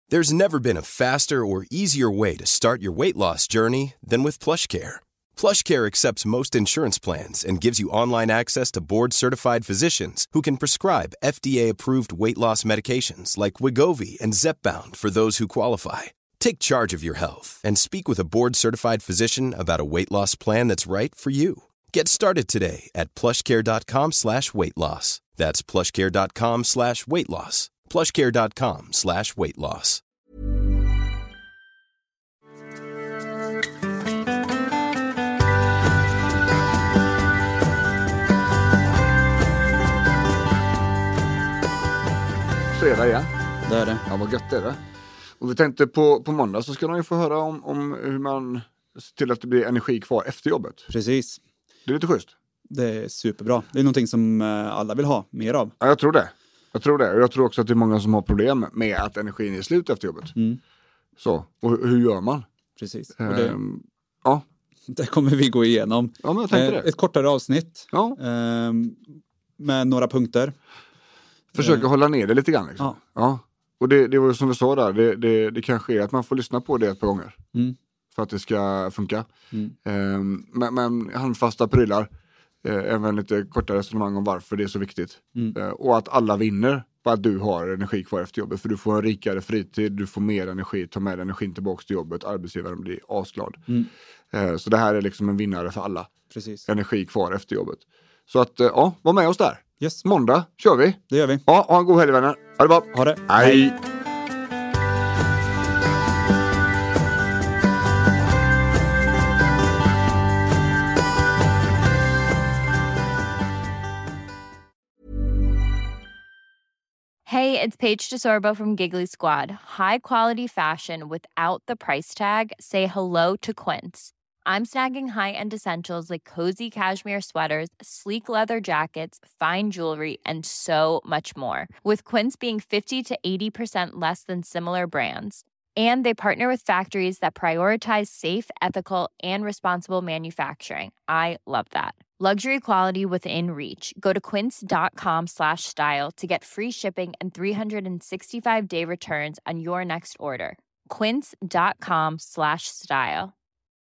There's never been a faster or easier way to start your weight loss journey than with PlushCare. PlushCare accepts most insurance plans and gives you online access to board-certified physicians who can prescribe FDA-approved weight loss medications like Wegovy and Zepbound for those who qualify. Take charge of your health and speak with a board-certified physician about a weight loss plan that's right for you. Get started today at plushcare.com/weightloss. That's plushcare.com/weightloss. plushcare.com/weightloss. Fredag igen. Det är det. Ja, vad gött är det. Och vi tänkte på måndag så ska de ju få höra om hur man ser till att det blir energi kvar efter jobbet. Precis. Det är lite schysst. Det är superbra. Det är någonting som alla vill ha mer av. Ja, jag tror det. Och jag tror också att det är många som har problem med att energin är slut efter jobbet. Så, och hur gör man? Precis. Och ja. Det kommer vi gå igenom. Ja, men jag tänkte det. Ett kortare avsnitt. Ja. Med några punkter. Försöka hålla ner det lite grann. Liksom. Ja. Och det var ju som du sa där. Det kanske är att man får lyssna på det ett par gånger. För att det ska funka. Men handfasta prylar. Även lite kortare resonemang om varför det är så viktigt. Och att alla vinner på att du har energi kvar efter jobbet. För du får en rikare fritid, du får mer energi, ta med energin tillbaka till jobbet. Arbetsgivaren blir asglad. Så det här är liksom en vinnare för alla. Precis. Energi kvar efter jobbet. Så att, var med oss där. Yes. Måndag kör vi. Det gör vi. Ja, ha en god helg, vänner. Ha det bra. Ha det. Hej. Hey, it's Paige DeSorbo from Giggly Squad. High quality fashion without the price tag. Say hello to Quince. I'm snagging high-end essentials like cozy cashmere sweaters, sleek leather jackets, fine jewelry, and so much more. With Quince being 50 to 80% less than similar brands. And they partner with factories that prioritize safe, ethical, and responsible manufacturing. I love that. Luxury quality within reach. Go to quince.com/style to get free shipping and 365-day returns on your next order. Quince.com/style.